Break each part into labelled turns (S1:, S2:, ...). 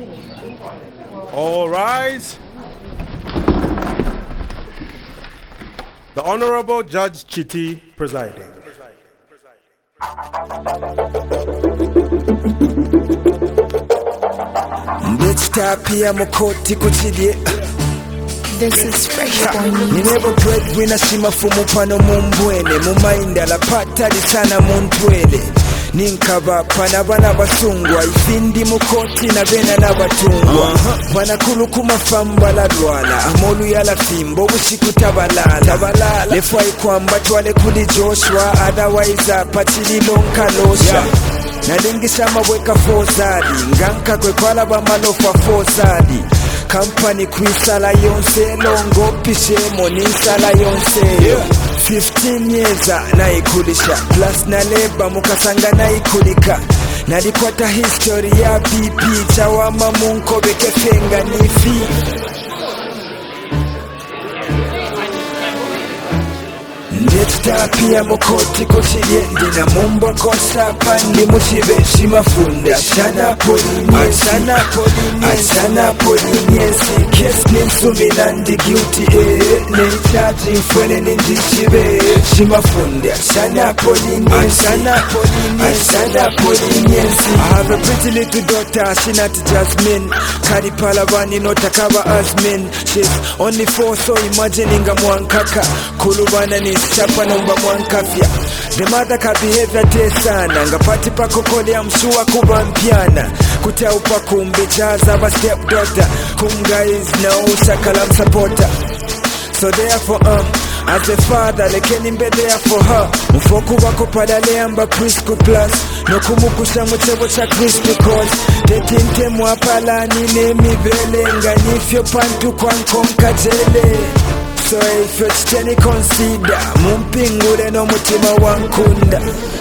S1: All rise. The Honorable Judge Chiti presiding.
S2: This is Fresh Boy Music.
S3: Ninebo breadwinner shima fumu pano mumbwene mumainda la patali sana muntwele ninkaba pana bana basungwa ifindi mukoti na bena na batungwa pana kulukuma famba la dwala amolu ya la fimbo bushiku tabalala lefwa ikwamba twale kuli Joshua otherwise apatili lonka losha nalingisha mabweka fozadi nganka kwe kwala bamalofa fozadi Company kwisala yonse longo pishe monisala yonse 15 years naikulisha plus na leba mukasanga naikulika nalikwata history ya BP chawama munko bekefenga nifi Ndetapia mukoti kochirye ndina mumbo kosa pandi mushibe shimafunda Ashana polinyesi Kes ninsumi nandi guilty Nechaji mfwene nindishibe shimafunda Ashana polinyesi I have a pretty little daughter, she not Jasmine Karipala vani notakaba Asmin She's only 4 so imagining amwankaka Kulubana ni chapa nomba mwankafya the mother ka behavior tesana ngapati pako kole ya mshua kubampiana kutaupa kumbe chaza ba step daughter kum guys na ushakala supporter so therefore as a father lekeni mbele for her mfoku wako padale amba Prisco plus no kumukusha mutebo cha Crispy cause tetinte mwapala nine mibele nganifyo pantu kwa nkonkajele So if it's any consider mumpingule no mutima wankunda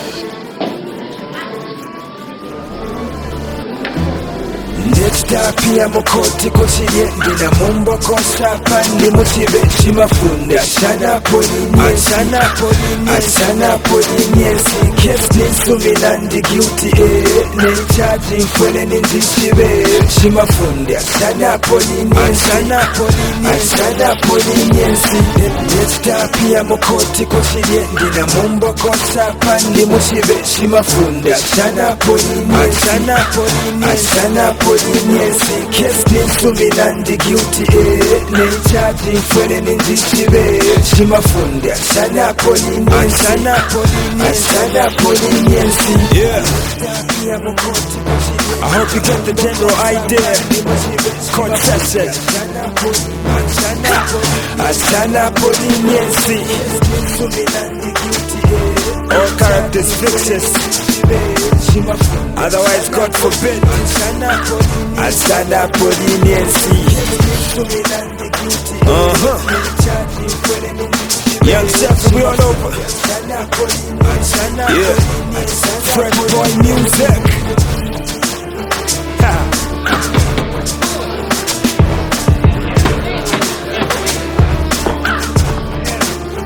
S3: Ndetapia mukoti kochirye ndina mumbo kosa pandi mushibe shimafunda Ashana polinyesi Kes ninsumi nandi guilty Nechaji mfwene nindishibe shimafunda Ashana polinyesi Ndetapia mukoti kochirye ndina mumbo kosa pandi mushibe shimafunda Ashana polinyesi Kes ninsumi nandi guilty Nechaji mfwene nindishibe shimafunda Ashana polinyesi I hope you get the general idea. Concession Ashana polinyesi all characters fictitious otherwise God forbid Ashana polinyesi Young Chef, we all over. Yeah, Fresh Boy Music.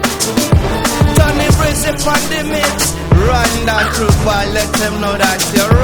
S4: Tony Brace upon the mix. Run that through, let them know that you're